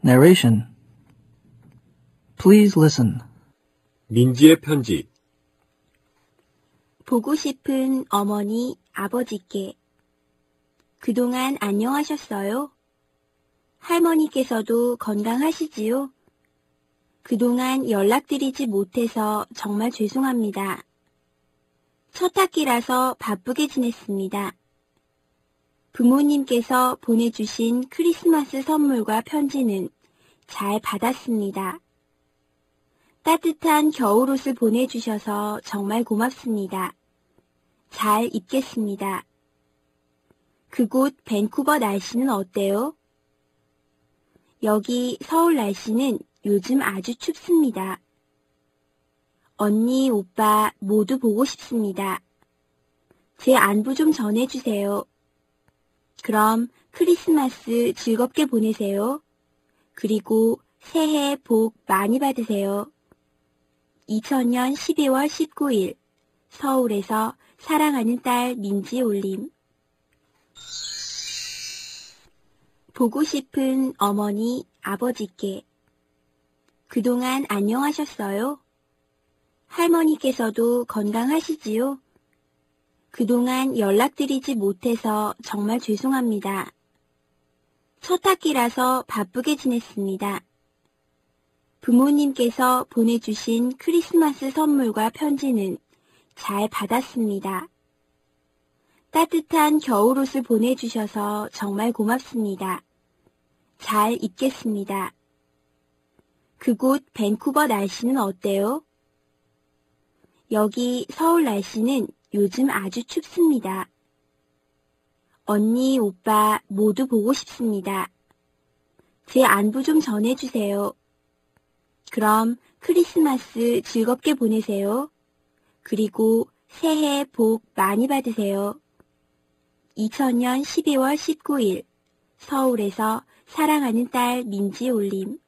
Narration. Please listen. 민지의 편지. 보고 싶은 어머니, 아버지께. 그동안 안녕하셨어요? 할머니께서도 건강하시지요? 그동안 연락드리지 못해서 정말 죄송합니다. 첫 학기라서 바쁘게 지냈습니다. 부모님께서 보내주신 크리스마스 선물과 편지는 잘 받았습니다. 따뜻한 겨울옷을 보내주셔서 정말 고맙습니다. 잘 입겠습니다. 그곳 밴쿠버 날씨는 어때요? 여기 서울 날씨는 요즘 아주 춥습니다. 언니, 오빠 모두 보고 싶습니다. 제 안부 좀 전해주세요. 그럼 크리스마스 즐겁게 보내세요. 그리고 새해 복 많이 받으세요. 2000년 12월 19일 서울에서 사랑하는 딸 민지 올림. 보고 싶은 어머니, 아버지께. 그동안 안녕하셨어요? 할머니께서도 건강하시지요? 그동안 연락드리지 못해서 정말 죄송합니다. 첫 학기라서 바쁘게 지냈습니다. 부모님께서 보내주신 크리스마스 선물과 편지는 잘 받았습니다. 따뜻한 겨울옷을 보내주셔서 정말 고맙습니다. 잘 입겠습니다. 그곳 밴쿠버 날씨는 어때요? 여기 서울 날씨는 요즘 아주 춥습니다. 언니, 오빠 모두 보고 싶습니다. 제 안부 좀 전해주세요. 그럼 크리스마스 즐겁게 보내세요. 그리고 새해 복 많이 받으세요. 2000년 12월 19일 서울에서 사랑하는 딸 민지 올림.